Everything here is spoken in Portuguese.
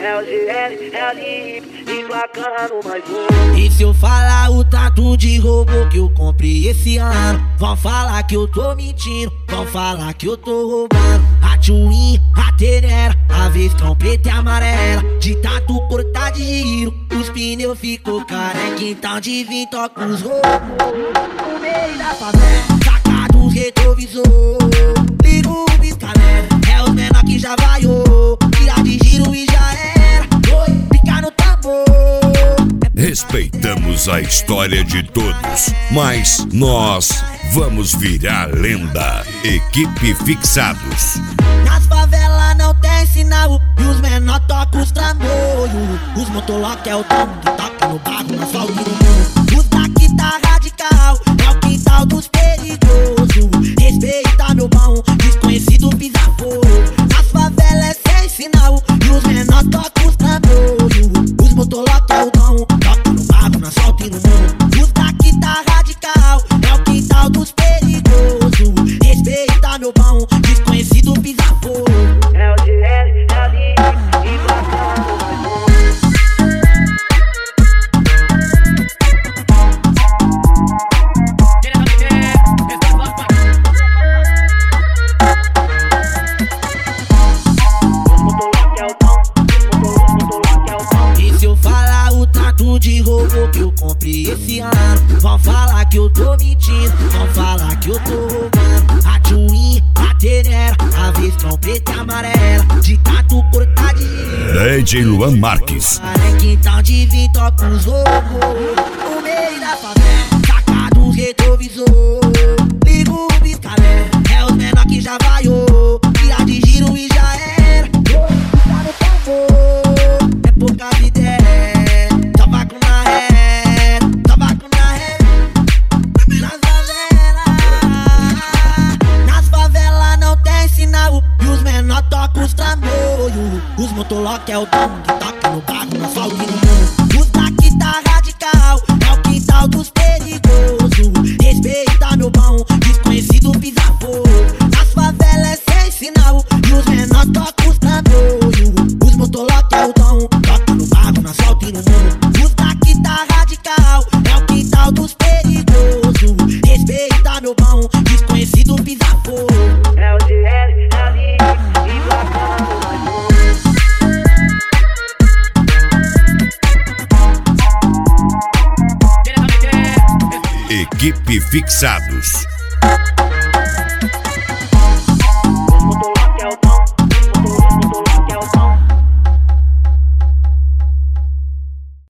É o GL, é a Lip, emplacando mais um. E se eu falar o tanto de robô que eu comprei esse ano, vão falar que eu tô mentindo, vão falar que eu tô roubando. A Twin, a Tenera, a Vestron preta e amarela, de tanto cortar de giro, os pneus ficou careca. Então de vir toca os robôs no meio da favela, saca dos retrovisor, liga o pisca-alerta, é os menor que já vaiou, tira de giro e já era, oi, pica no tambor. Respeitamos a história de todos, mas nós vamos virar lenda. Equipe Fixados. Nas favelas não tem sinal e os menor tocam os trambolhos. Os motolock é o tom que toca no barro, no asfalto e no morro. Os daqui tá radical, é o quintal dos perigosos. Respeita meu bom, desconhecido pisa fogo. Nas favelas é sem sinal e os menor tocam os trambolhos. Os motolock é o tom, toca no barro, no asfalto e no morro. Os daqui tá radical, é o quintal dos perigosos. Respeita meu bom, desconhecido pisa fogo. É o GL, é a Lip, emplacando mais um. E se eu falar o tanto de robô que eu comprei esse ano, vão falar que eu tô mentindo, vão falar que eu tô roubando. A Twin, a Tenera, a Vestron preta e amarela, de tanto cortar de giro, DJ Luan Marques. então de vir toca os robôs no meio da favela, saca dos retrovisor, liga o pisca-alerta, é os menor que já vaiou, tira de giro e já era, tá no tambor, é pouca vida, é tabaco na ré, tabaco na ré. Nas favelas não tem sinal e os menor tocam os trambolhos. Os motolock é o tom que toca no barro, no asfalto e no morro. Os daqui tá radical, é o quintal dos perigosos. Respeita meu bom, desconhecido pisa fogo. Nas favelas é sem sinal e os menor tocam os trambolhos. Os motolock é o tom, toca no barro, no asfalto e no morro. Os daqui tá radical, é o quintal dos perigosos. Respeita meu bom, desconhecido pisa fogo. É o GL, é a Lip, emplacando mais um. Equipe Fixados.